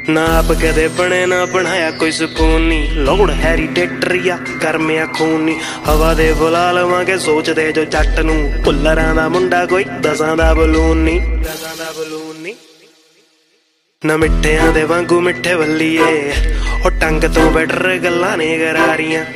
ना आप कदे बने ना बनाया कोई सुकून नी, लौड़ हैरी टेटर या गर्मिया खून नी। हवा दे बुला लवांगे सोचदे जो जट नूं, भुल्लरां दा मुंडा कोई दसां दा बलून नी, दसां दा बलून नी। ना मिट्ठियां दे वांगू मिट्ठे बल्लिए, ओ टंग तो बैटर गल्लां ने करारियां।